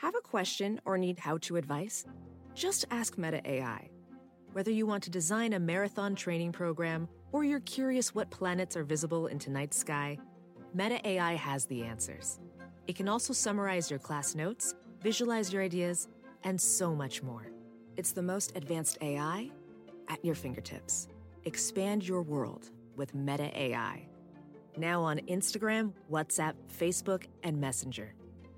Have a question or need how-to advice? Just ask Meta AI. Whether you want to design a marathon training program or you're curious what planets are visible in tonight's sky, Meta AI has the answers. It can also summarize your class notes, visualize your ideas, and so much more. It's the most advanced AI at your fingertips. Expand your world with Meta AI. Now on Instagram, WhatsApp, Facebook, and Messenger.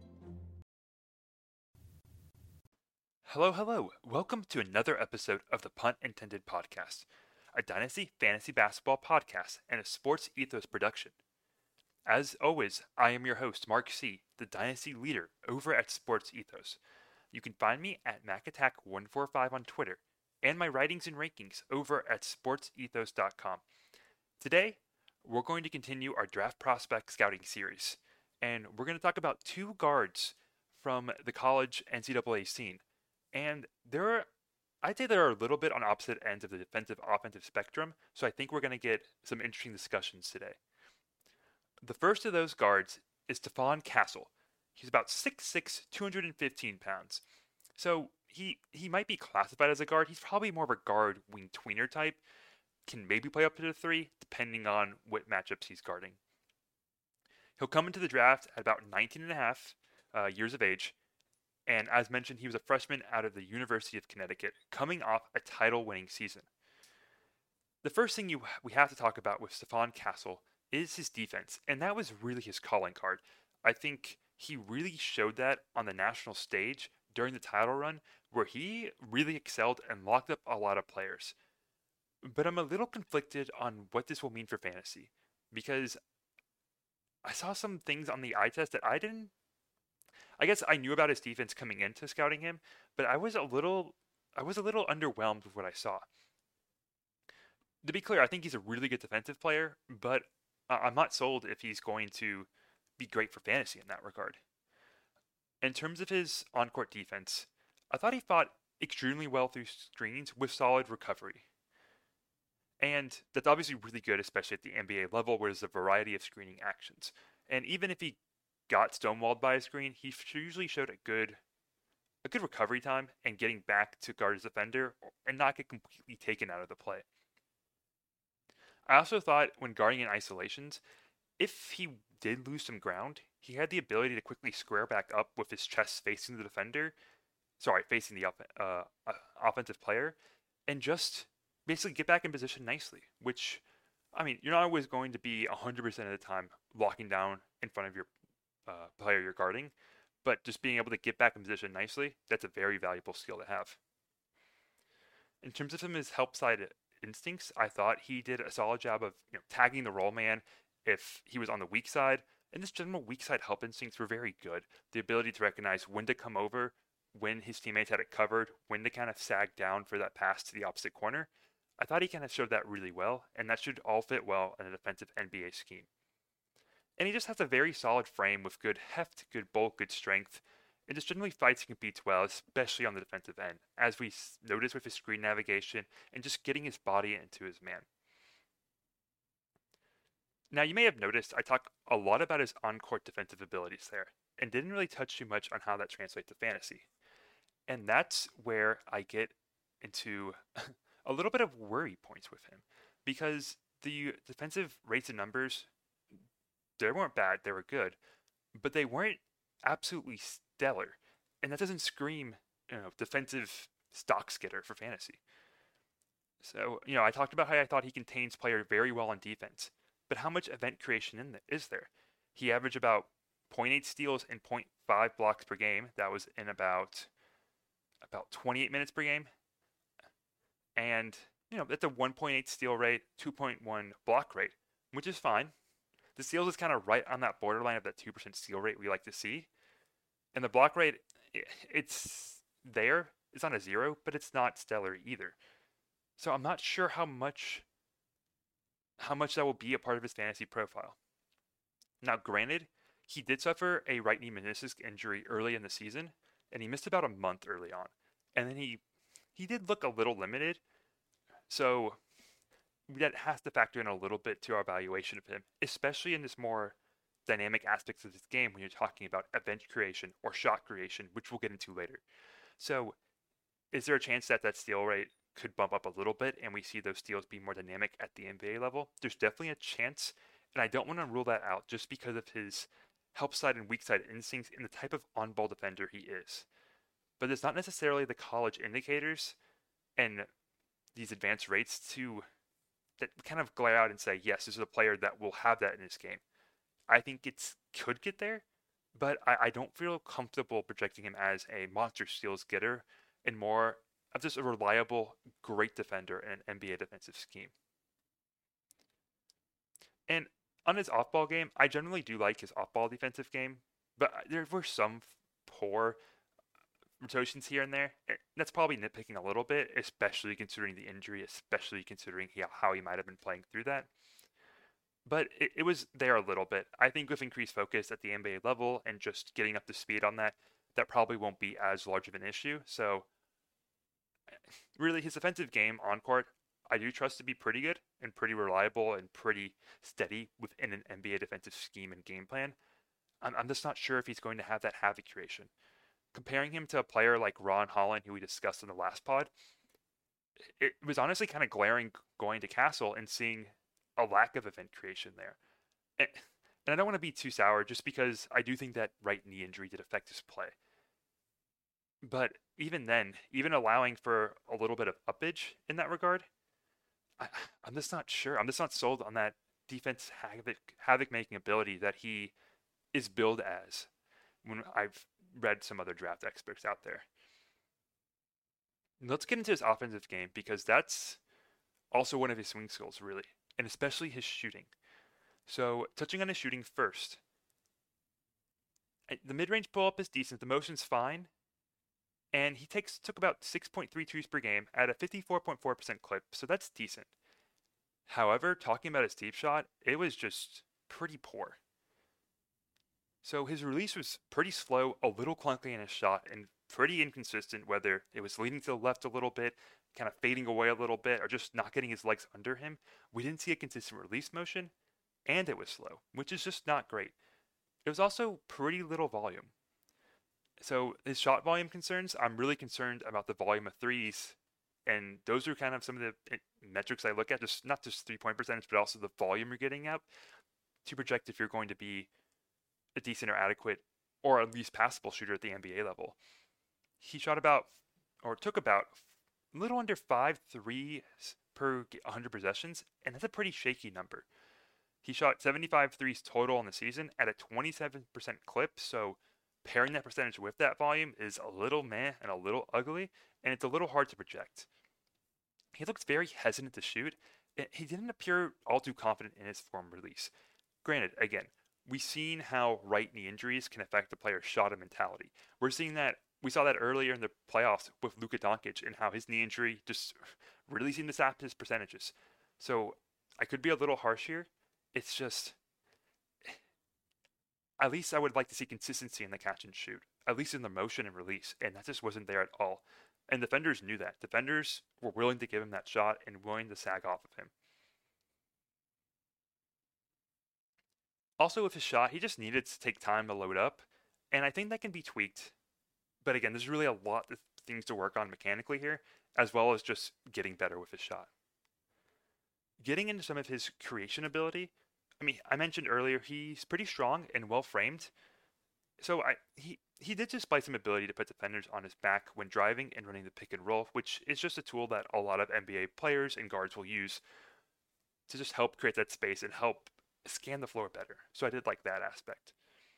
Hello. Welcome to another episode of the Punt Intended Podcast, a Dynasty Fantasy Basketball podcast and a Sports Ethos production. As always, I am your host, Mark C., the Dynasty leader over at Sports Ethos. You can find me at MacAttack145 on Twitter, and my writings and rankings over at sportsethos.com. Today, we're going to continue our draft prospect scouting series, and we're going to talk about two guards from the college NCAA scene. And I'd say they're a little bit on opposite ends of the defensive-offensive spectrum, so I think we're going to get some interesting discussions today. The first of those guards is Stephon Castle. He's about 6'6", 215 pounds. So he might be classified as a guard. He's probably more of a guard wing tweener type. Can maybe play up to the 3, depending on what matchups he's guarding. He'll come into the draft at about 19 and a half years of age. And as mentioned, he was a freshman out of the University of Connecticut, coming off a title-winning season. The first thing we have to talk about with Stephon Castle is his defense, and that was really his calling card. I think he really showed that on the national stage during the title run, where he really excelled and locked up a lot of players. But I'm a little conflicted on what this will mean for fantasy, because I saw some things on the eye test that I guess I knew about his defense coming into scouting him, but I was a little underwhelmed with what I saw. To be clear, I think he's a really good defensive player, but I'm not sold if he's going to be great for fantasy in that regard. In terms of his on-court defense, I thought he fought extremely well through screens with solid recovery. And that's obviously really good, especially at the NBA level, where there's a variety of screening actions. And even if he got stonewalled by a screen, he usually showed a good recovery time and getting back to guard his defender and not get completely taken out of the play. I also thought when guarding in isolations, if he did lose some ground, he had the ability to quickly square back up with his chest facing the facing the offensive player, and just basically get back in position nicely, which, I mean, you're not always going to be 100% of the time locking down in front of your player you're guarding, but just being able to get back in position nicely, that's a very valuable skill to have. In terms of his help side instincts, I thought he did a solid job of tagging the roll man if he was on the weak side, and his general weak side help instincts were very good. The ability to recognize when to come over, when his teammates had it covered, when to kind of sag down for that pass to the opposite corner. I thought he kind of showed that really well, and that should all fit well in a defensive NBA scheme. And he just has a very solid frame with good heft, good bulk, good strength, and just generally fights and competes well, especially on the defensive end, as we noticed with his screen navigation and just getting his body into his man. Now, you may have noticed I talk a lot about his on-court defensive abilities there, and didn't really touch too much on how that translates to fantasy. And that's where I get into a little bit of worry points with him, because the defensive rates and numbers, they weren't bad, they were good, but they weren't absolutely stellar. And that doesn't scream, defensive stock skitter for fantasy. So, I talked about how I thought he contains player very well on defense, but how much event creation is there? He averaged about 0.8 steals and 0.5 blocks per game. That was in about 28 minutes per game. And, that's a 1.8 steal rate, 2.1 block rate, which is fine. The steals is kind of right on that borderline of that 2% steal rate we like to see. And the block rate, it's there. It's not a 0, but it's not stellar either. So I'm not sure how much that will be a part of his fantasy profile. Now, granted, he did suffer a right knee meniscus injury early in the season, and he missed about a month early on. And then he did look a little limited, so that has to factor in a little bit to our evaluation of him, especially in this more dynamic aspects of this game when you're talking about event creation or shot creation, which we'll get into later. So, is there a chance that that steal rate could bump up a little bit and we see those steals be more dynamic at the NBA level? There's definitely a chance, and I don't want to rule that out just because of his help side and weak side instincts and the type of on ball defender he is. But it's not necessarily the college indicators and these advanced rates to that kind of glare out and say, yes, this is a player that will have that in his game. I think it could get there, but I don't feel comfortable projecting him as a monster steals getter and more of just a reliable, great defender in an NBA defensive scheme. And on his off-ball game, I generally do like his off-ball defensive game, but there were some poor rotations here and there. That's probably nitpicking a little bit, especially considering the injury, especially considering how he might have been playing through that. But it was there a little bit. I think with increased focus at the NBA level and just getting up to speed on that, that probably won't be as large of an issue. So really, his offensive game on court, I do trust to be pretty good and pretty reliable and pretty steady within an NBA defensive scheme and game plan. I'm just not sure if he's going to have that havoc creation. Comparing him to a player like Ron Holland, who we discussed in the last pod, it was honestly kind of glaring going to Castle and seeing a lack of event creation there. And I don't want to be too sour just because I do think that right knee injury did affect his play. But even then, even allowing for a little bit of uppage in that regard, I'm just not sure. I'm just not sold on that defense havoc making ability that he is billed as when I've read some other draft experts out there. Let's get into his offensive game because that's also one of his swing skills, really, and especially his shooting. So, touching on his shooting first, the mid-range pull-up is decent. The motion's fine. And he took about 6.3 per game at a 54.4% clip, so that's decent. However, talking about his deep shot, it was just pretty poor. So his release was pretty slow, a little clunky in his shot, and pretty inconsistent, whether it was leaning to the left a little bit, kind of fading away a little bit, or just not getting his legs under him. We didn't see a consistent release motion, and it was slow, which is just not great. It was also pretty little volume. So his shot volume concerns, I'm really concerned about the volume of threes. And those are kind of some of the metrics I look at, just not just 3-point percentage, but also the volume you're getting up to project if you're going to be a decent or adequate or at least passable shooter at the NBA level. He shot took about a little under 5 threes per 100 possessions, and that's a pretty shaky number. He shot 75 threes total in the season at a 27% clip, so pairing that percentage with that volume is a little meh and a little ugly, and it's a little hard to project. He looked very hesitant to shoot. He didn't appear all too confident in his form release. Granted, again, we've seen how right knee injuries can affect the player's shot and mentality. We saw that earlier in the playoffs with Luka Doncic and how his knee injury just really seemed to sap his percentages. So I could be a little harsh here. It's just, at least I would like to see consistency in the catch and shoot, at least in the motion and release, and that just wasn't there at all. And defenders knew that. Defenders were willing to give him that shot and willing to sag off of him. Also with his shot, he just needed to take time to load up, and I think that can be tweaked. But again, there's really a lot of things to work on mechanically here, as well as just getting better with his shot. Getting into some of his creation ability, I mentioned earlier he's pretty strong and well framed. So he did display some ability to put defenders on his back when driving and running the pick and roll, which is just a tool that a lot of NBA players and guards will use to just help create that space and help scan the floor better. So I did like that aspect.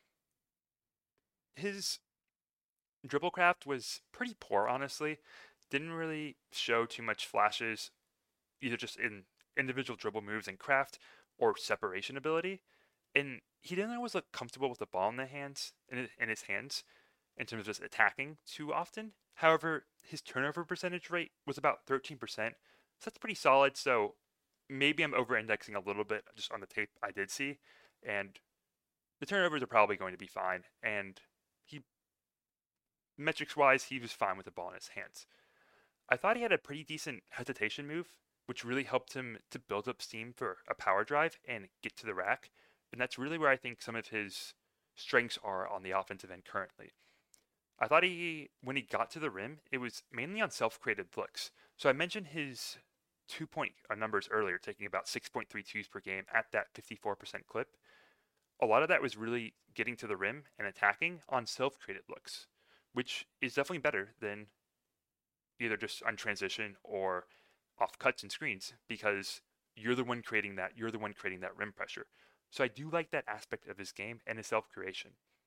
His dribble craft was pretty poor, honestly. Didn't really show too much flashes, either just in individual dribble moves and craft or separation ability. And he didn't always look comfortable with the ball in his hands in terms of just attacking too often. However, his turnover percentage rate was about 13%. So that's pretty solid. So maybe I'm over-indexing a little bit just on the tape I did see. And the turnovers are probably going to be fine. And metrics-wise, he was fine with the ball in his hands. I thought he had a pretty decent hesitation move, which really helped him to build up steam for a power drive and get to the rack. And that's really where I think some of his strengths are on the offensive end currently. I thought when he got to the rim, it was mainly on self-created looks. So I mentioned his 2-point numbers earlier, taking about 6.3 twos per game at that 54% clip. A lot of that was really getting to the rim and attacking on self-created looks, which is definitely better than either just on transition or off cuts and screens because you're the one creating that. You're the one creating that rim pressure. So I do like that aspect of his game and his self-creation.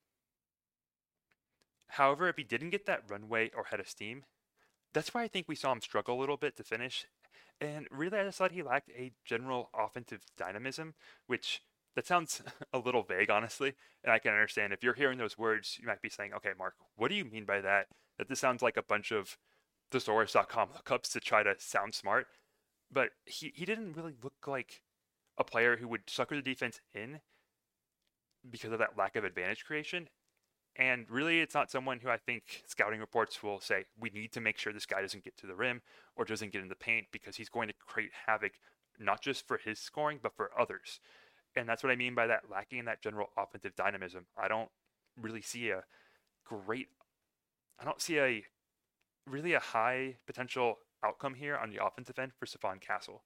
However, if he didn't get that runway or head of steam, that's why I think we saw him struggle a little bit to finish. And really, I just thought he lacked a general offensive dynamism, which that sounds a little vague, honestly. And I can understand if you're hearing those words, you might be saying, okay, Mark, what do you mean by that? That this sounds like a bunch of thesaurus.com lookups to try to sound smart. But he didn't really look like a player who would sucker the defense in because of that lack of advantage creation. And really, it's not someone who I think scouting reports will say, we need to make sure this guy doesn't get to the rim or doesn't get in the paint because he's going to create havoc, not just for his scoring, but for others. And that's what I mean by that lacking in that general offensive dynamism. I don't really see I don't see really a high potential outcome here on the offensive end for Stephon Castle.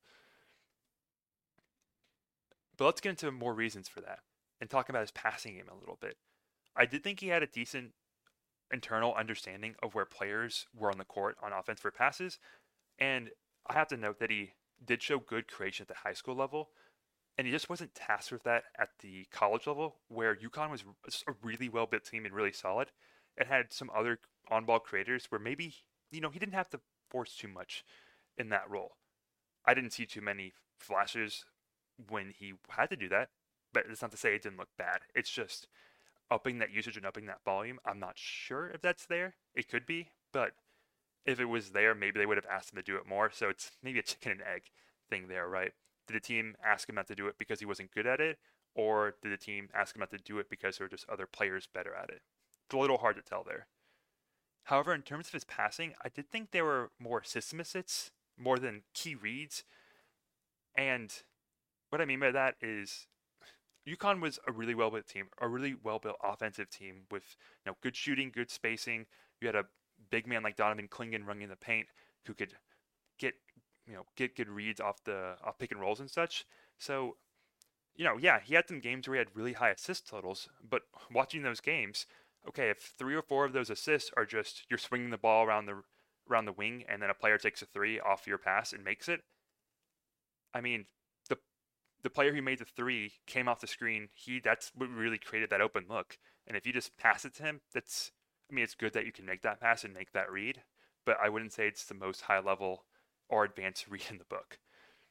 But let's get into more reasons for that and talk about his passing game a little bit. I did think he had a decent internal understanding of where players were on the court on offense for passes. And I have to note that he did show good creation at the high school level. And he just wasn't tasked with that at the college level, where UConn was just a really well-built team and really solid. It had some other on-ball creators where maybe, he didn't have to force too much in that role. I didn't see too many flashes when he had to do that, but it's not to say it didn't look bad. It's just upping that usage and upping that volume. I'm not sure if that's there. It could be, but if it was there, maybe they would have asked him to do it more. So it's maybe a chicken and egg thing there, right? Did the team ask him not to do it because he wasn't good at it? Or did the team ask him not to do it because there were just other players better at it? It's a little hard to tell there. However, in terms of his passing, I did think there were more system assists, more than key reads. And what I mean by that is UConn was a really well-built team, a really well-built offensive team with good shooting, good spacing. You had a big man like Donovan Clingan running the paint who could get good reads off pick and rolls and such. So, yeah, he had some games where he had really high assist totals, but watching those games, okay, if 3 or 4 of those assists are just you're swinging the ball around the wing and then a player takes a 3 off your pass and makes it, I mean, the player who made the 3 came off the screen. That's what really created that open look. And if you just pass it to him, it's good that you can make that pass and make that read, but I wouldn't say it's the most high level or advanced read in the book.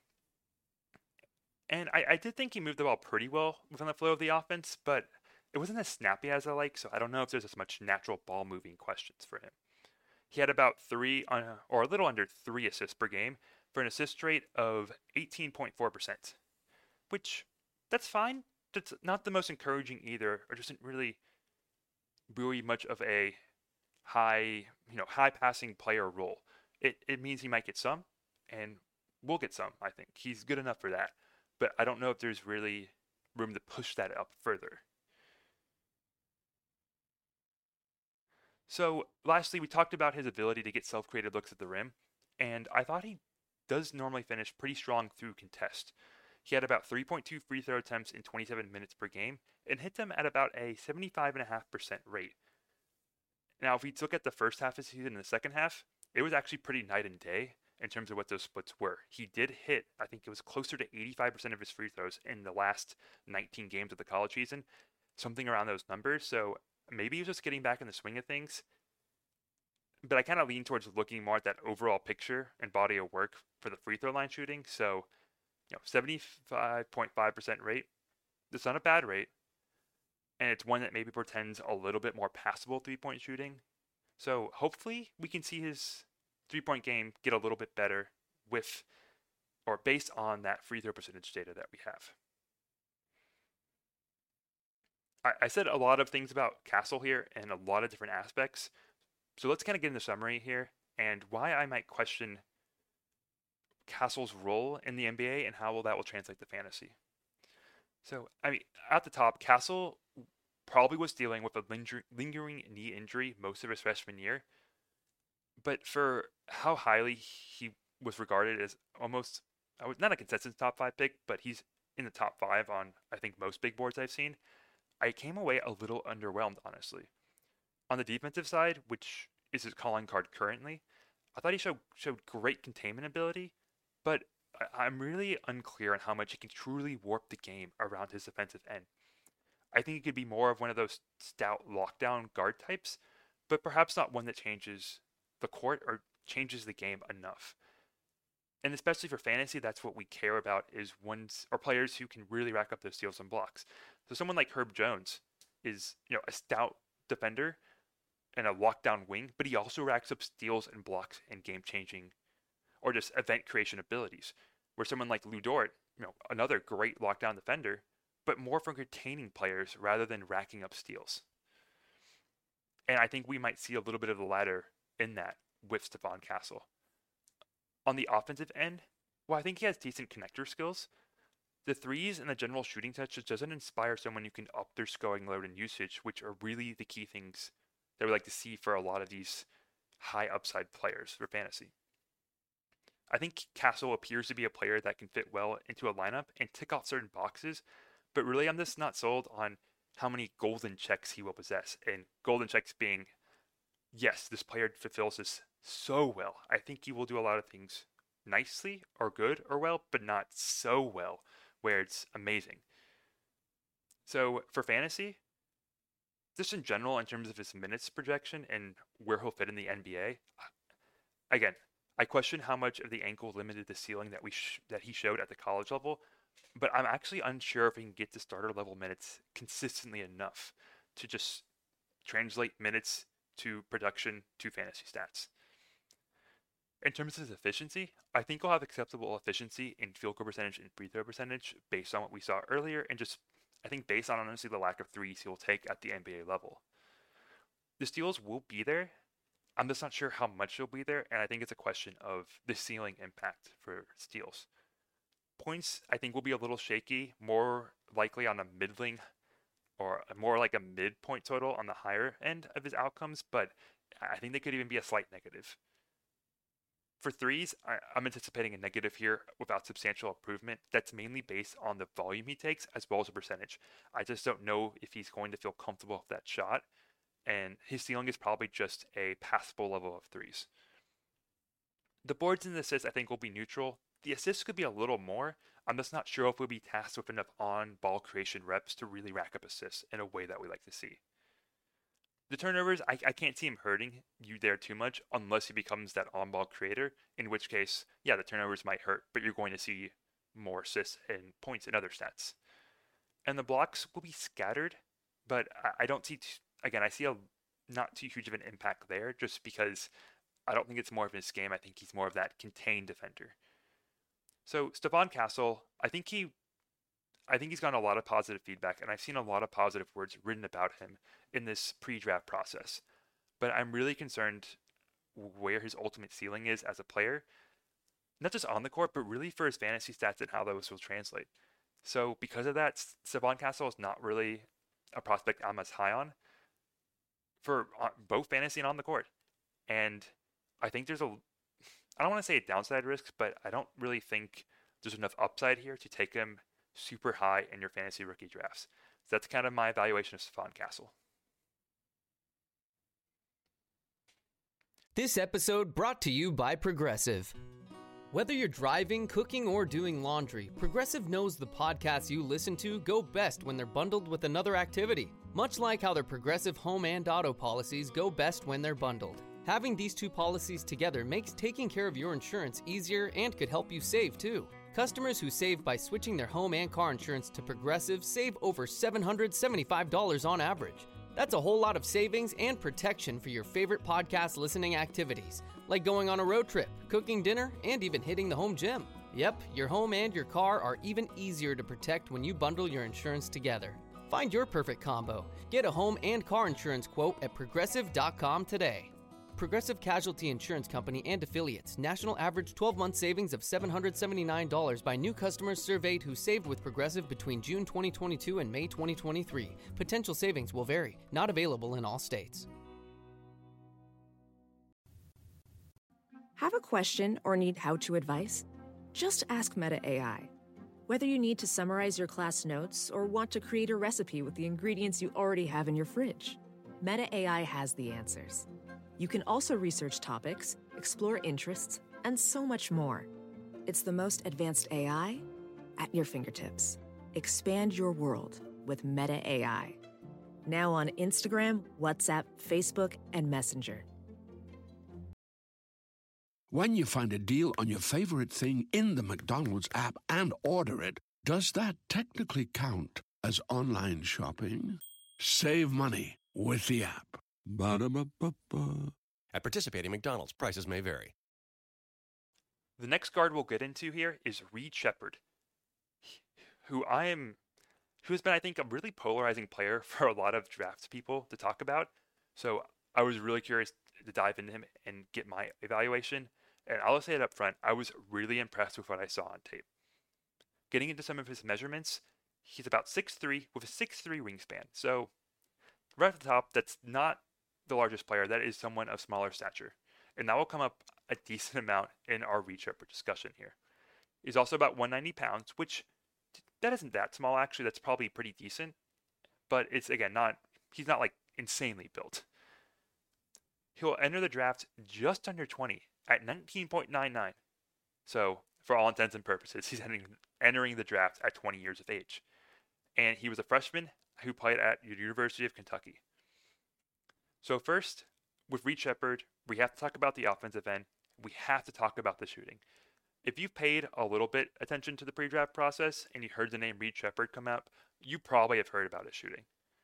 And I did think he moved the ball pretty well within the flow of the offense, but it wasn't as snappy as I like, so I don't know if there's as much natural ball moving questions for him. He had about 3 or a little under 3 assists per game for an assist rate of 18.4%, which that's fine. That's not the most encouraging either, or doesn't really buoy much of a high passing player role. It means he might get some, and will get some, I think. He's good enough for that. But I don't know if there's really room to push that up further. So, lastly, we talked about his ability to get self-created looks at the rim, and I thought he does normally finish pretty strong through contest. He had about 3.2 free throw attempts in 27 minutes per game, and hit them at about a 75.5% rate. Now, if we look at the first half of the season and the second half, it was actually pretty night and day in terms of what those splits were. He did hit, I think it was closer to 85% of his free throws in the last 19 games of the college season, something around those numbers. So maybe he was just getting back in the swing of things. But I kind of lean towards looking more at that overall picture and body of work for the free throw line shooting. So, 75.5% rate, that's not a bad rate. And it's one that maybe portends a little bit more passable 3-point shooting. So hopefully we can see his 3-point game get a little bit better with or based on that free throw percentage data that we have. I said a lot of things about Castle here and a lot of different aspects. So let's kind of get into summary here and why I might question Castle's role in the NBA and how that will translate to fantasy. So, I mean, at the top, Castle probably was dealing with a lingering knee injury most of his freshman year. But for how highly he was regarded as almost, I was not a consensus top 5 pick, but he's in the top 5 on, I think, most big boards I've seen, I came away a little underwhelmed, honestly. On the defensive side, which is his calling card currently, I thought he showed great containment ability, but I'm really unclear on how much he can truly warp the game around his defensive end. I think he could be more of one of those stout lockdown guard types, but perhaps not one that changes the court or changes the game enough. And especially for fantasy, that's what we care about is ones or players who can really rack up those steals and blocks. So someone like Herb Jones is, a stout defender and a lockdown wing, but he also racks up steals and blocks and game-changing or just event creation abilities. Where someone like Lu Dort, another great lockdown defender, but more for containing players rather than racking up steals. And I think we might see a little bit of the latter in that with Stephon Castle. On the offensive end, well, I think he has decent connector skills. The threes and the general shooting touch just doesn't inspire someone who can up their scoring load and usage, which are really the key things that we like to see for a lot of these high upside players for fantasy. I think Castle appears to be a player that can fit well into a lineup and tick off certain boxes, but really I'm just not sold on how many golden checks he will possess. And golden checks being, yes, this player fulfills this so well. I think he will do a lot of things nicely or good or well, but not so well where it's amazing. So for fantasy, just in general, in terms of his minutes projection and where he'll fit in the NBA, again, I question how much of the ankle limited the ceiling that he showed at the college level, but I'm actually unsure if he can get to starter level minutes consistently enough to just translate minutes to production to fantasy stats. In terms of his efficiency, I think he'll have acceptable efficiency in field goal percentage and free throw percentage based on what we saw earlier, and just I think based on honestly the lack of threes he'll take at the NBA level. The steals will be there. I'm just not sure how much they'll be there, and I think it's a question of the ceiling impact for steals. Points, I think, will be a little shaky, more likely on a middling or more like a midpoint total on the higher end of his outcomes, but I think they could even be a slight negative. For threes, I'm anticipating a negative here without substantial improvement. That's mainly based on the volume he takes as well as the percentage. I just don't know if he's going to feel comfortable with that shot, and his ceiling is probably just a passable level of threes. The boards and the assists I think will be neutral. The assists could be a little more. I'm just not sure if we'll be tasked with enough on-ball creation reps to really rack up assists in a way that we like to see. The turnovers, I can't see him hurting you there too much unless he becomes that on-ball creator, in which case, yeah, the turnovers might hurt, but you're going to see more assists and points and other stats. And the blocks will be scattered, but I don't see, I see a not too huge of an impact there just because I don't think it's more of his game. I think he's more of that contained defender. So Stephon Castle, I think he's gotten a lot of positive feedback, and I've seen a lot of positive words written about him in this pre-draft process. But I'm really concerned where his ultimate ceiling is as a player, not just on the court, but really for his fantasy stats and how those will translate. So because of that, Stephon Castle is not really a prospect I'm as high on for both fantasy and on the court. And I think I don't want to say a downside risk, but I don't really think there's enough upside here to take him super high in your fantasy rookie drafts. So that's kind of my evaluation of Stephon Castle. This episode brought to you by Progressive. Whether you're driving, cooking, or doing laundry, Progressive knows the podcasts you listen to go best when they're bundled with another activity. Much like how their Progressive home and auto policies go best when they're bundled. Having these two policies together makes taking care of your insurance easier and could help you save too. Customers who save by switching their home and car insurance to Progressive save over $775 on average. That's a whole lot of savings and protection for your favorite podcast listening activities, like going on a road trip, cooking dinner, and even hitting the home gym. Yep, your home and your car are even easier to protect when you bundle your insurance together. Find your perfect combo. Get a home and car insurance quote at Progressive.com today. Progressive Casualty Insurance Company and Affiliates. National average 12-month savings of $779 by new customers surveyed who saved with Progressive between June 2022 and May 2023. Potential savings will vary. Not available in all states. Have a question or need how-to advice? Just ask Meta AI. Whether you need to summarize your class notes or want to create a recipe with the ingredients you already have in your fridge, Meta AI has the answers. You can also research topics, explore interests, and so much more. It's the most advanced AI at your fingertips. Expand your world with Meta AI. Now on Instagram, WhatsApp, Facebook, and Messenger. When you find a deal on your favorite thing in the McDonald's app and order it, does that technically count as online shopping? Save money with the app. Ba-da-ba-ba-ba. At participating McDonald's, prices may vary. The next guard we'll get into here is Reed Sheppard, who has been, I think, a really polarizing player for a lot of draft people to talk about. So I was really curious to dive into him and get my evaluation. And I'll say it up front, I was really impressed with what I saw on tape. Getting into some of his measurements, he's about 6'3" with a 6'3" wingspan. So right at the top, that's not the largest player. That is someone of smaller stature. And that will come up a decent amount in our Reed Sheppard discussion here. He's also about 190 pounds, which that isn't that small, actually. That's probably pretty decent. But it's, again, he's not like insanely built. He'll enter the draft just under 20 at 19.99. So for all intents and purposes, he's entering the draft at 20 years of age. And he was a freshman who played at the University of Kentucky. So first, with Reed Sheppard, we have to talk about the offensive end. We have to talk about the shooting. If you've paid a little bit attention to the pre-draft process and you heard the name Reed Sheppard come up, you probably have heard about his shooting.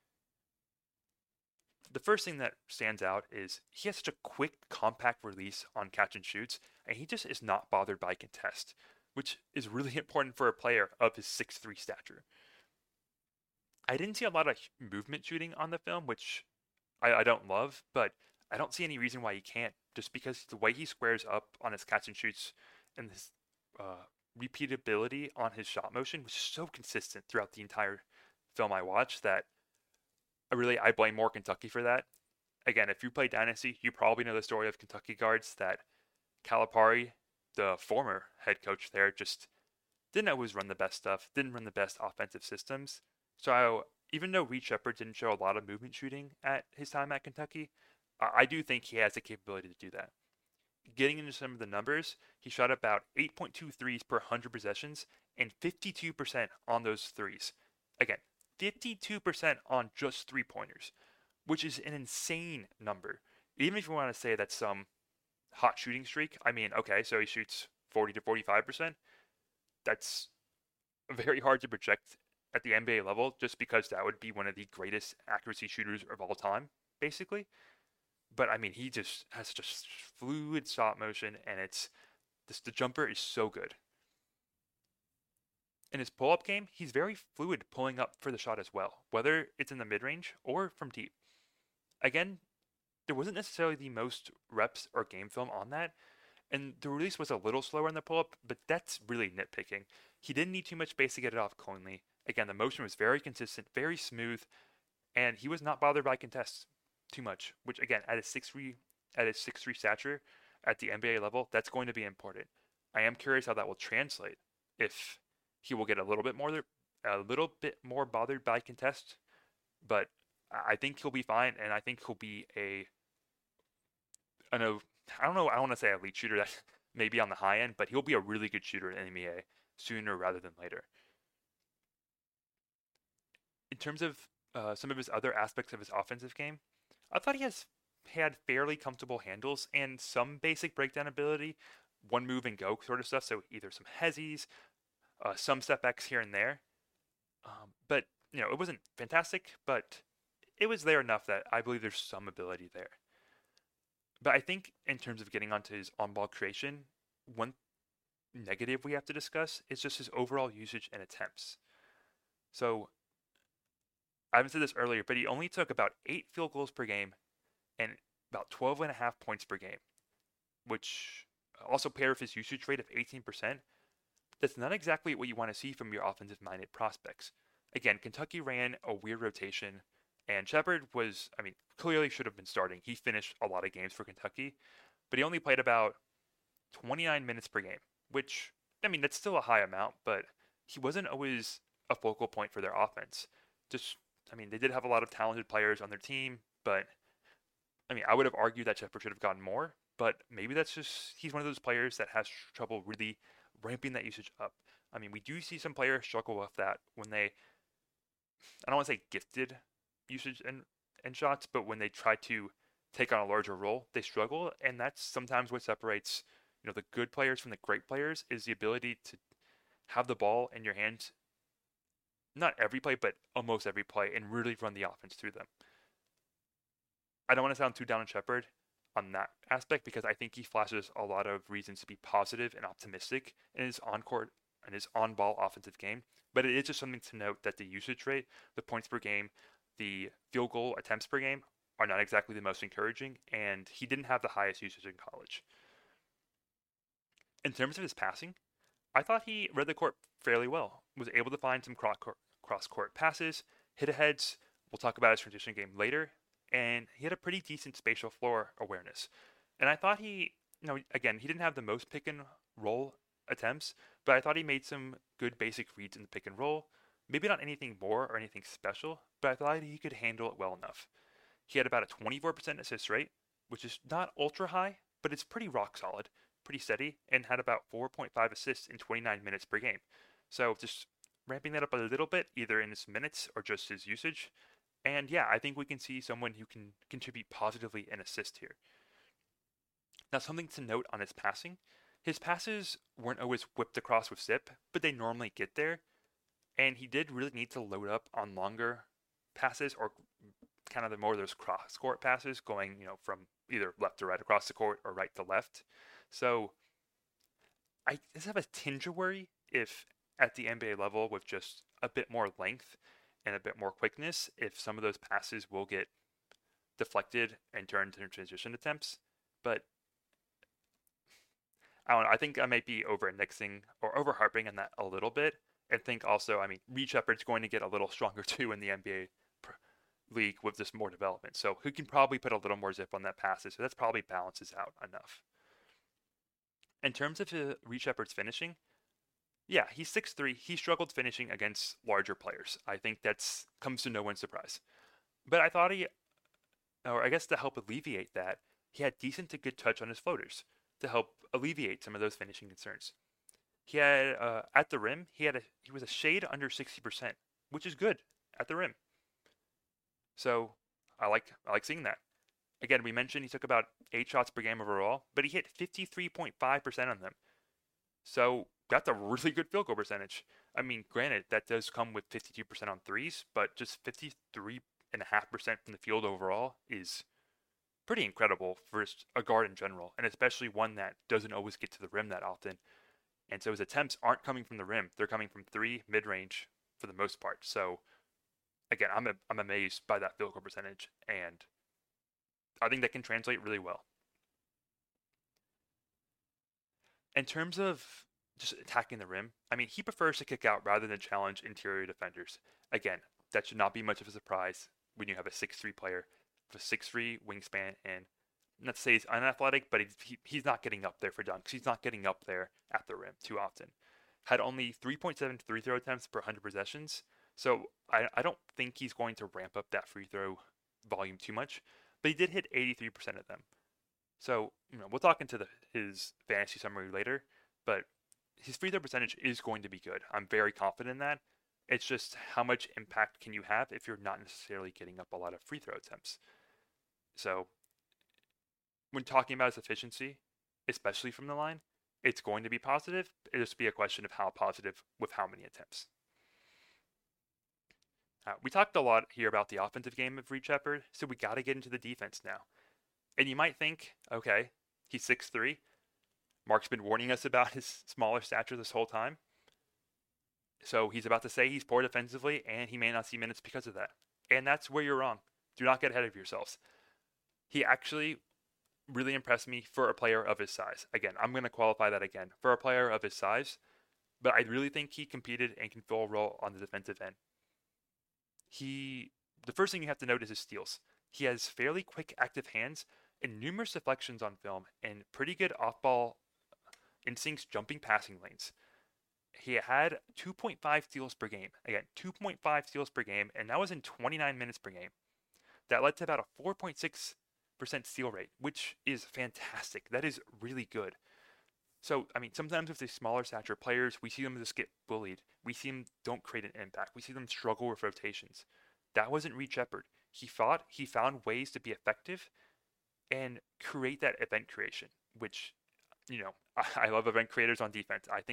The first thing that stands out is he has such a quick, compact release on catch and shoots, and he just is not bothered by contest, which is really important for a player of his 6'3" stature. I didn't see a lot of movement shooting on the film, which I don't love, but I don't see any reason why he can't, just because the way he squares up on his catch and shoots and his repeatability on his shot motion was so consistent throughout the entire film I watched that I blame more Kentucky for that. Again, if you play Dynasty, you probably know the story of Kentucky guards that Calipari, the former head coach there, just didn't always run the best stuff, didn't run the best offensive systems. So even though Reed Sheppard didn't show a lot of movement shooting at his time at Kentucky, I do think he has the capability to do that. Getting into some of the numbers, he shot about 8.2 threes per 100 possessions and 52% on those threes. Again, 52% on just three-pointers, which is an insane number. Even if you want to say that's some hot shooting streak, I mean, okay, so he shoots 40 to 45%. That's very hard to project at the NBA level, just because that would be one of the greatest accuracy shooters of all time, basically. But I mean, he just has just fluid shot motion, and the jumper is so good. In his pull-up game, he's very fluid pulling up for the shot as well, whether it's in the mid-range or from deep. Again, there wasn't necessarily the most reps or game film on that, and the release was a little slower in the pull-up, but that's really nitpicking. He didn't need too much space to get it off cleanly. Again, the motion was very consistent, very smooth, and he was not bothered by contests too much, which again, at his 6'3" stature at the NBA level, that's going to be important. I am curious how that will translate if he will get a little bit more bothered by contest, but I think he'll be fine, and I think he'll be I don't want to say elite shooter, that maybe on the high end, but he'll be a really good shooter in the NBA sooner rather than later. In terms of some of his other aspects of his offensive game, I thought he had fairly comfortable handles and some basic breakdown ability, one move and go sort of stuff. So either some hezzies, some step backs here and there. But, it wasn't fantastic, but it was there enough that I believe there's some ability there. But I think in terms of getting onto his on-ball creation, one negative we have to discuss is just his overall usage and attempts. So I haven't said this earlier, but he only took about 8 field goals per game, and about 12.5 points per game, which also paired with his usage rate of 18%. That's not exactly what you want to see from your offensive-minded prospects. Again, Kentucky ran a weird rotation, and Shepard was, clearly should have been starting. He finished a lot of games for Kentucky, but he only played about 29 minutes per game, which, that's still a high amount, but he wasn't always a focal point for their offense. They did have a lot of talented players on their team, but, I would have argued that Shepard should have gotten more, but maybe that's just, he's one of those players that has trouble really ramping that usage up. We do see some players struggle with that when they, I don't want to say gifted usage and shots, but when they try to take on a larger role, they struggle, and that's sometimes what separates, the good players from the great players, is the ability to have the ball in your hands, not every play, but almost every play, and really run the offense through them. I don't want to sound too down on Shepard on that aspect, because I think he flashes a lot of reasons to be positive and optimistic in his on-court and his on-ball offensive game, but it is just something to note that the usage rate, the points per game, the field goal attempts per game are not exactly the most encouraging, and he didn't have the highest usage in college. In terms of his passing, I thought he read the court fairly well, was able to find some cross-court passes, hit-aheads, we'll talk about his transition game later, and he had a pretty decent spatial floor awareness. And I thought he, again, he didn't have the most pick-and-roll attempts, but I thought he made some good basic reads in the pick-and-roll. Maybe not anything more or anything special, but I thought he could handle it well enough. He had about a 24% assist rate, which is not ultra high, but it's pretty rock solid, pretty steady, and had about 4.5 assists in 29 minutes per game. So just ramping that up a little bit, either in his minutes or just his usage. And yeah, I think we can see someone who can contribute positively in assist here. Now, something to note on his passing. His passes weren't always whipped across with zip, but they normally get there. And he did really need to load up on longer passes, or kind of the more of those cross-court passes going, from either left to right across the court or right to left. So I just have a tinge of worry if at the NBA level, with just a bit more length and a bit more quickness, if some of those passes will get deflected and turned into transition attempts. But I don't know, I think I might be over-indexing or over-harping on that a little bit. And think also, Reed Shepard's going to get a little stronger too in the NBA league with this more development. So he can probably put a little more zip on that passes. So that's probably balances out enough. In terms of Reed Shepard's finishing, yeah, he's 6'3". He struggled finishing against larger players. I think that's comes to no one's surprise. But I thought to help alleviate that, he had decent to good touch on his floaters to help alleviate some of those finishing concerns. He had at the rim, he was a shade under 60%, which is good at the rim. So I like seeing that. Again, we mentioned he took about 8 shots per game overall, but he hit 53.5% on them. So that's a really good field goal percentage. Granted, that does come with 52% on threes, but just 53.5% from the field overall is pretty incredible for a guard in general, and especially one that doesn't always get to the rim that often. And so his attempts aren't coming from the rim; they're coming from 3 mid-range for the most part. So again, I'm amazed by that field goal percentage, and I think that can translate really well. In terms of just attacking the rim, he prefers to kick out rather than challenge interior defenders. Again, that should not be much of a surprise when you have a 6'3" player with a 6'3" wingspan, and not to say he's unathletic, but he's not getting up there for dunks. He's not getting up there at the rim too often. Had only 3.7 free throw attempts per 100 possessions, so I don't think he's going to ramp up that free throw volume too much, but he did hit 83% of them. So, we'll talk into his fantasy summary later, but his free throw percentage is going to be good. I'm very confident in that. It's just how much impact can you have if you're not necessarily getting up a lot of free throw attempts. So, when talking about his efficiency, especially from the line, it's going to be positive. It'll just be a question of how positive with how many attempts. We talked a lot here about the offensive game of Reed Shepard, so we got to get into the defense now. And you might think, okay, he's 6'3". Mark's been warning us about his smaller stature this whole time. So he's about to say he's poor defensively, and he may not see minutes because of that. And that's where you're wrong. Do not get ahead of yourselves. He actually really impressed me for a player of his size. Again, I'm going to qualify that again. For a player of his size, but I really think he competed and can fill a role on the defensive end. The first thing you have to note is his steals. He has fairly quick active hands and numerous deflections on film and pretty good off-ball instincts jumping passing lanes. He had 2.5 steals per game. Again, 2.5 steals per game, and that was in 29 minutes per game. That led to about a 4.6% steal rate, which is fantastic. That is really good. So, I mean, sometimes with these smaller stature players, we see them just get bullied. We see them don't create an impact. We see them struggle with rotations. That wasn't Reed Sheppard. He found ways to be effective and create that event creation, which, I love event creators on defense. I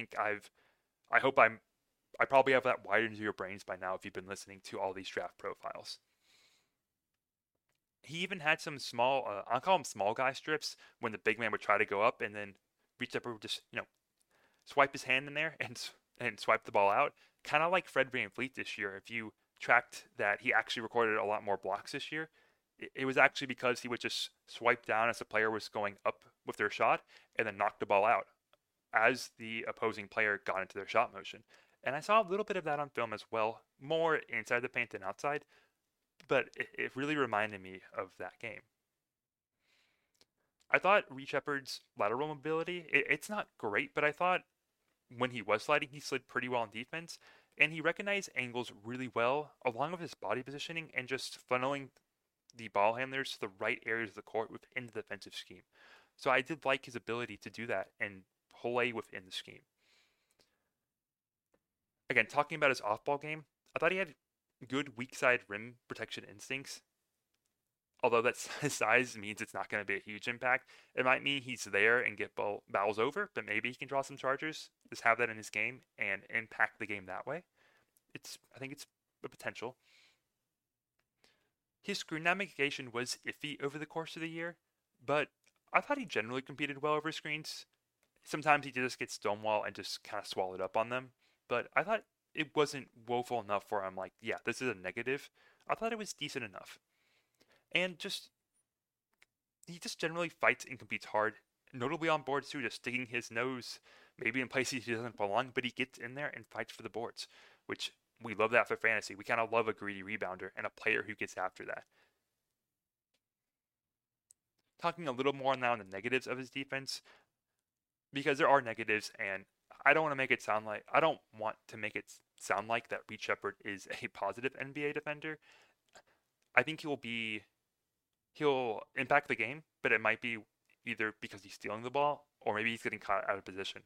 probably have that wired into your brains by now if you've been listening to all these draft profiles. He even had some small, I'll call them small guy strips when the big man would try to go up and then Reed Sheppard would just, swipe his hand in there and swipe the ball out. Kind of like Fred VanVleet this year. If you tracked that he actually recorded a lot more blocks this year, it was actually because he would just swipe down as the player was going up with their shot and then knock the ball out as the opposing player got into their shot motion. And I saw a little bit of that on film as well, more inside the paint than outside, but it really reminded me of that game. I thought Reed Sheppard's lateral mobility, it's not great, but I thought when he was sliding, he slid pretty well on defense, and he recognized angles really well, along with his body positioning and just funneling the ball handlers to the right areas of the court within the defensive scheme. So I did like his ability to do that and play within the scheme. Again, talking about his off-ball game, I thought he had good weak side rim protection instincts. Although his size means it's not going to be a huge impact. It might mean he's there and get balls over, but maybe he can draw some charges, just have that in his game and impact the game that way. I think it's a potential. His screen navigation was iffy over the course of the year, but I thought he generally competed well over screens. Sometimes he just gets stonewall and just kind of swallowed up on them, but I thought it wasn't woeful enough where I'm like, yeah, this is a negative. I thought it was decent enough. And he just generally fights and competes hard, notably on boards too, just sticking his nose maybe in places he doesn't belong, but he gets in there and fights for the boards, which we love that for fantasy. We kind of love a greedy rebounder and a player who gets after that. Talking a little more now on the negatives of his defense, because there are negatives, and I don't want to make it sound like that Reed Sheppard is a positive NBA defender. I think he'll impact the game, but it might be either because he's stealing the ball or maybe he's getting caught out of position.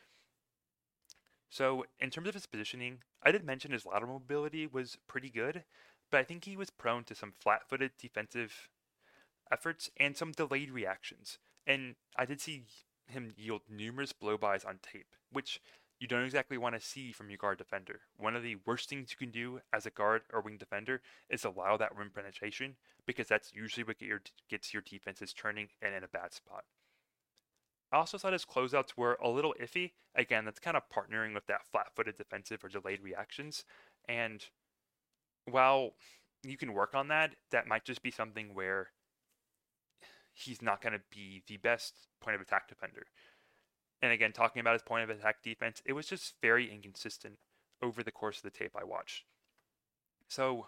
So in terms of his positioning, I did mention his lateral mobility was pretty good, but I think he was prone to some flat-footed defensive efforts and some delayed reactions. And I did see him yield numerous blow-bys on tape, which you don't exactly want to see from your guard defender. One of the worst things you can do as a guard or wing defender is allow that rim penetration, because that's usually what gets your defenses turning and in a bad spot. I also thought his closeouts were a little iffy. Again, that's kind of partnering with that flat-footed defensive or delayed reactions. And while you can work on that, that might just be something where he's not going to be the best point of attack defender. And again, talking about his point of attack defense, it was just very inconsistent over the course of the tape I watched. So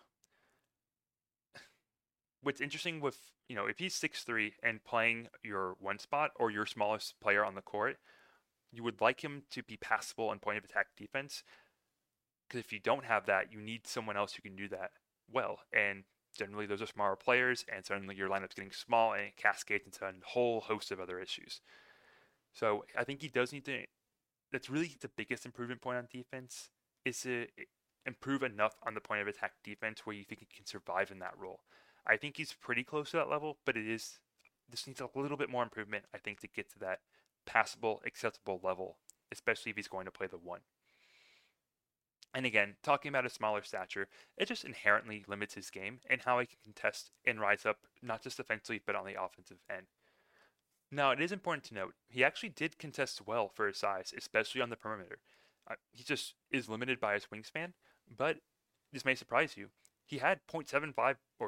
what's interesting with, if he's 6'3" and playing your one spot or your smallest player on the court, you would like him to be passable in point of attack defense. Because if you don't have that, you need someone else who can do that well. And generally those are smaller players, and suddenly your lineup's getting small and it cascades into a whole host of other issues. So I think he does need to, that's really the biggest improvement point on defense, is to improve enough on the point of attack defense where you think he can survive in that role. I think he's pretty close to that level, but this needs a little bit more improvement, I think, to get to that passable, acceptable level, especially if he's going to play the one. And again, talking about a smaller stature, it just inherently limits his game and how he can contest and rise up, not just defensively, but on the offensive end. Now, it is important to note, he actually did contest well for his size, especially on the perimeter. He just is limited by his wingspan, but this may surprise you. He had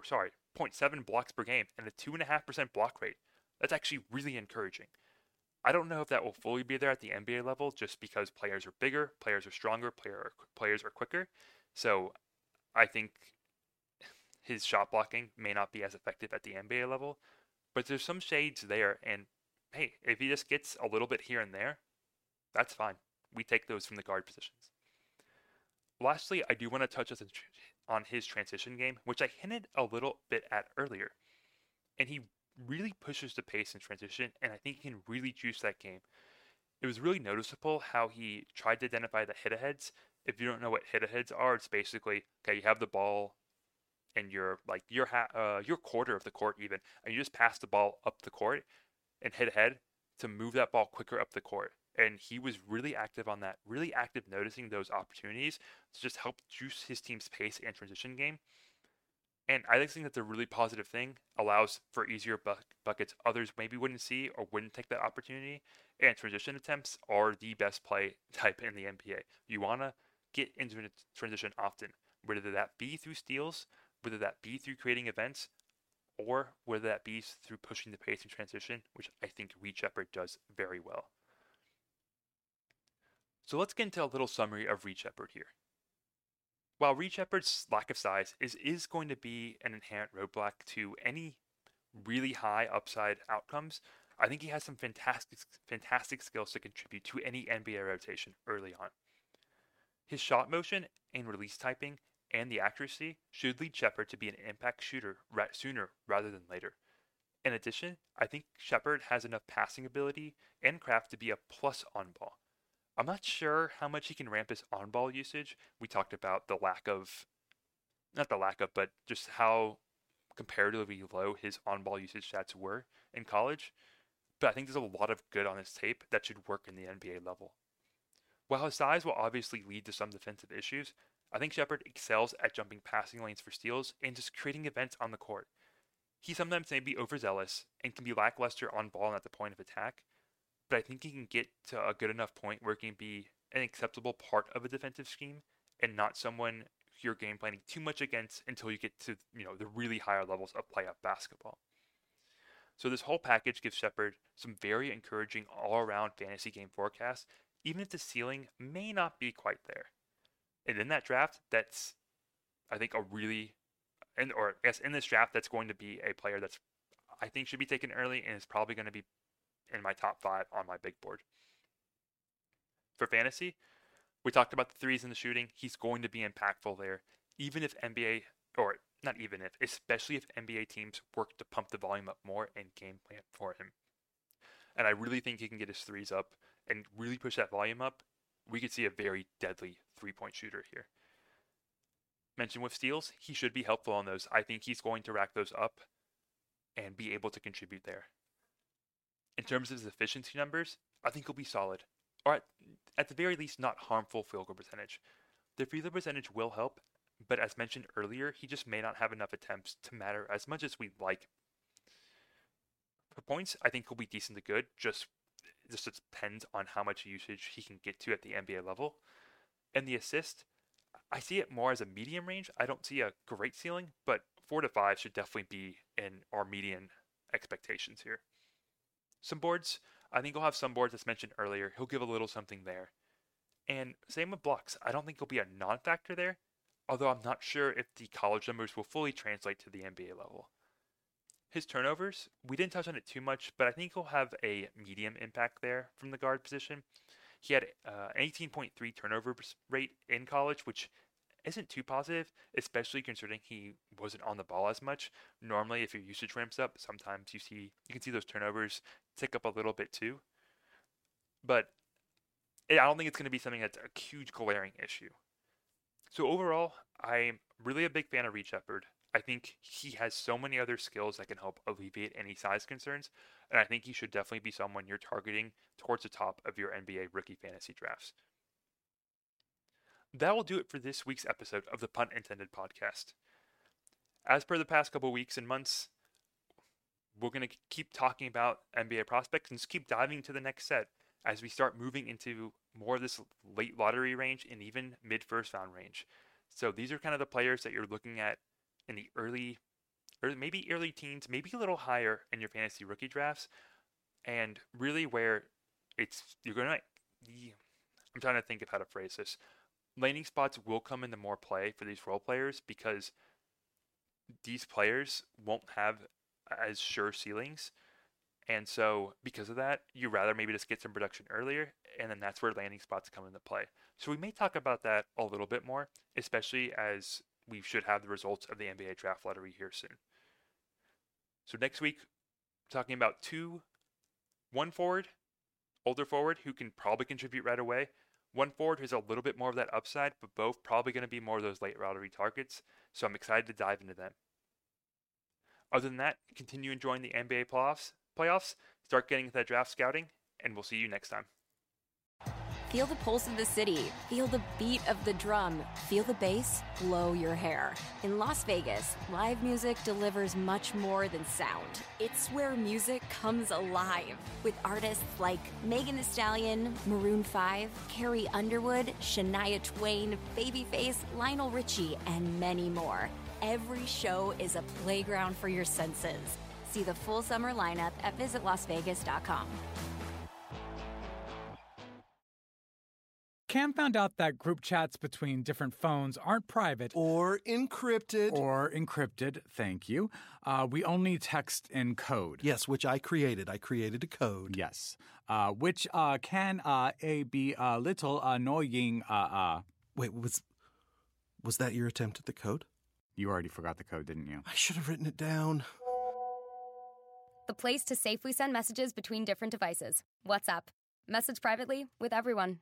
2.7 blocks per game and a 2.5% block rate. That's actually really encouraging. I don't know if that will fully be there at the NBA level just because players are bigger, players are stronger, players are quicker. So I think his shot blocking may not be as effective at the NBA level, but there's some shades there. And hey, if he just gets a little bit here and there, that's fine. We take those from the guard positions. Lastly, I do want to touch on his transition game, which I hinted a little bit at earlier. And he really pushes the pace in transition, and I think he can really juice that game. It was really noticeable how he tried to identify the hit-aheads. If you don't know what hit-aheads are, it's basically, okay, you have the ball and you're like your quarter of the court even, and you just pass the ball up the court and hit ahead to move that ball quicker up the court. And he was really active on that, really active noticing those opportunities to just help juice his team's pace and transition game. And I think that's a really positive thing, allows for easier buckets others maybe wouldn't see or wouldn't take that opportunity. And transition attempts are the best play type in the NBA. You want to get into transition often, whether that be through steals, whether that be through creating events, or whether that be through pushing the pace in transition, which I think Reed Sheppard does very well. So let's get into a little summary of Reed Sheppard here. While Reed Sheppard's lack of size is going to be an inherent roadblock to any really high upside outcomes, I think he has some fantastic skills to contribute to any NBA rotation early on. His shot motion and release typing and the accuracy should lead Sheppard to be an impact shooter sooner rather than later. In addition, I think Sheppard has enough passing ability and craft to be a plus on ball. I'm not sure how much he can ramp his on-ball usage. We talked about but just how comparatively low his on-ball usage stats were in college. But I think there's a lot of good on his tape that should work in the NBA level. While his size will obviously lead to some defensive issues, I think Sheppard excels at jumping passing lanes for steals and just creating events on the court. He sometimes may be overzealous and can be lackluster on ball and at the point of attack, but I think he can get to a good enough point where he can be an acceptable part of a defensive scheme and not someone you're game planning too much against until you get to the really higher levels of playoff basketball. So this whole package gives Sheppard some very encouraging all-around fantasy game forecasts, even if the ceiling may not be quite there. And in that draft, that's, I think, in this draft, that's going to be a player that's, I think, should be taken early and is probably going to be in my top 5 on my big board. For fantasy, we talked about the threes and the shooting. He's going to be impactful there, especially if NBA teams work to pump the volume up more and game plan for him. And I really think he can get his threes up and really push that volume up. We could see a very deadly three-point shooter here. Mentioned with steals, he should be helpful on those. I think he's going to rack those up and be able to contribute there. In terms of his efficiency numbers, I think he'll be solid. Or at the very least, not harmful field goal percentage. The field goal percentage will help, but as mentioned earlier, he just may not have enough attempts to matter as much as we'd like. For points, I think he'll be decent to good, just depends on how much usage he can get to at the NBA level. And the assist, I see it more as a medium range. I don't see a great ceiling, but 4 to 5 should definitely be in our median expectations here. Some boards, I think he'll have some boards as mentioned earlier. He'll give a little something there. And same with blocks. I don't think he'll be a non-factor there, although I'm not sure if the college numbers will fully translate to the NBA level. His turnovers, we didn't touch on it too much, but I think he'll have a medium impact there from the guard position. He had an 18.3 turnover rate in college, which isn't too positive, especially considering he wasn't on the ball as much. Normally, if your usage ramps up, sometimes you can see those turnovers tick up a little bit too. But I don't think it's going to be something that's a huge glaring issue. So overall, I'm really a big fan of Reed Sheppard. I think he has so many other skills that can help alleviate any size concerns, and I think he should definitely be someone you're targeting towards the top of your NBA rookie fantasy drafts. That will do it for this week's episode of the Punt Intended podcast. As per the past couple weeks and months, we're going to keep talking about NBA prospects and just keep diving into the next set as we start moving into more of this late lottery range and even mid-first round range. So these are kind of the players that you're looking at in the early or maybe early teens, maybe a little higher in your fantasy rookie drafts, and really where you're going to, I'm trying to think of how to phrase this. Landing spots will come into more play for these role players because these players won't have as sure ceilings. And so because of that, you rather maybe just get some production earlier, and then that's where landing spots come into play. So we may talk about that a little bit more, especially as we should have the results of the NBA draft lottery here soon. So next week, talking about one forward, older forward, who can probably contribute right away. One forward who's a little bit more of that upside, but both probably going to be more of those late lottery targets. So I'm excited to dive into them. Other than that, continue enjoying the NBA playoffs, start getting into that draft scouting, and we'll see you next time. Feel the pulse of the city. Feel the beat of the drum. Feel the bass blow your hair. In Las Vegas, live music delivers much more than sound. It's where music comes alive with artists like Megan Thee Stallion, Maroon 5, Carrie Underwood, Shania Twain, Babyface, Lionel Richie, and many more. Every show is a playground for your senses. See the full summer lineup at visitlasvegas.com. Cam found out that group chats between different phones aren't private. Or encrypted. Thank you. We only text in code. Yes, which I created. I created a code. Yes. Which can be a little annoying. Wait, was that your attempt at the code? You already forgot the code, didn't you? I should have written it down. The place to safely send messages between different devices. WhatsApp. Message privately with everyone.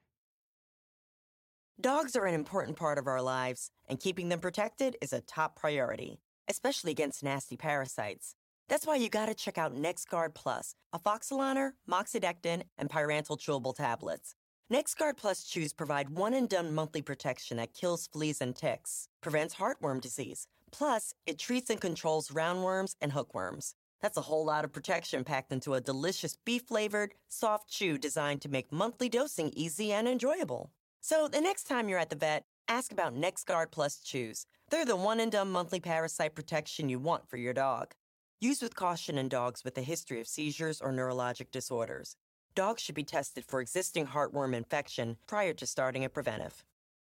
Dogs are an important part of our lives, and keeping them protected is a top priority, especially against nasty parasites. That's why you gotta check out NexGard Plus, Afoxolaner, Moxidectin, and Pyrantel chewable tablets. NexGard Plus chews provide one-and-done monthly protection that kills fleas and ticks, prevents heartworm disease. Plus, it treats and controls roundworms and hookworms. That's a whole lot of protection packed into a delicious beef-flavored, soft chew designed to make monthly dosing easy and enjoyable. So the next time you're at the vet, ask about NexGard Plus chews. They're the one-and-done monthly parasite protection you want for your dog. Use with caution in dogs with a history of seizures or neurologic disorders. Dogs should be tested for existing heartworm infection prior to starting a preventive.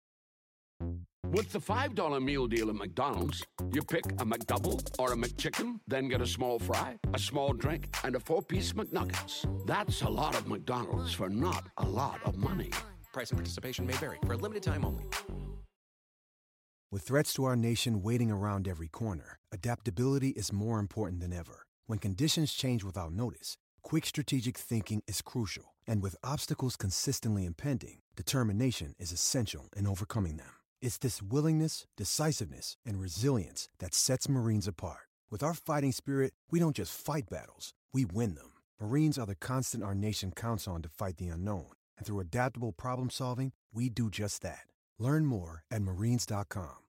With the $5 meal deal at McDonald's, you pick a McDouble or a McChicken, then get a small fry, a small drink, and a 4-piece McNuggets. That's a lot of McDonald's for not a lot of money. Price and participation may vary. For a limited time only. With threats to our nation waiting around every corner, adaptability is more important than ever. When conditions change without notice, quick strategic thinking is crucial. And with obstacles consistently impending, determination is essential in overcoming them. It's this willingness, decisiveness, and resilience that sets Marines apart. With our fighting spirit, we don't just fight battles, we win them. Marines are the constant our nation counts on to fight the unknown. And through adaptable problem solving, we do just that. Learn more at Marines.com.